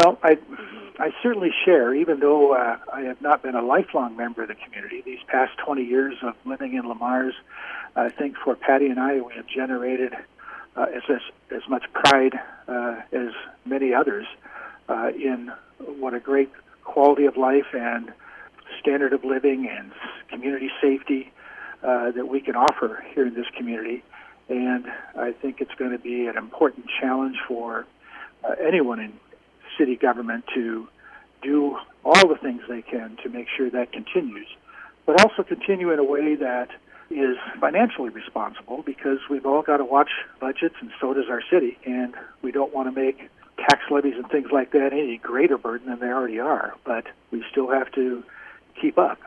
Well, I certainly share, even though I have not been a lifelong member of the community. These past 20 years of living in Lamars, I think for Patty and I, we have generated as much pride as many others in what a great quality of life and standard of living and community safety that we can offer here in this community. And I think it's going to be an important challenge for anyone in city government to do all the things they can to make sure that continues, but also continue in a way that is financially responsible, because we've all got to watch budgets, and so does our city, and we don't want to make tax levies and things like that any greater burden than they already are, but we still have to keep up.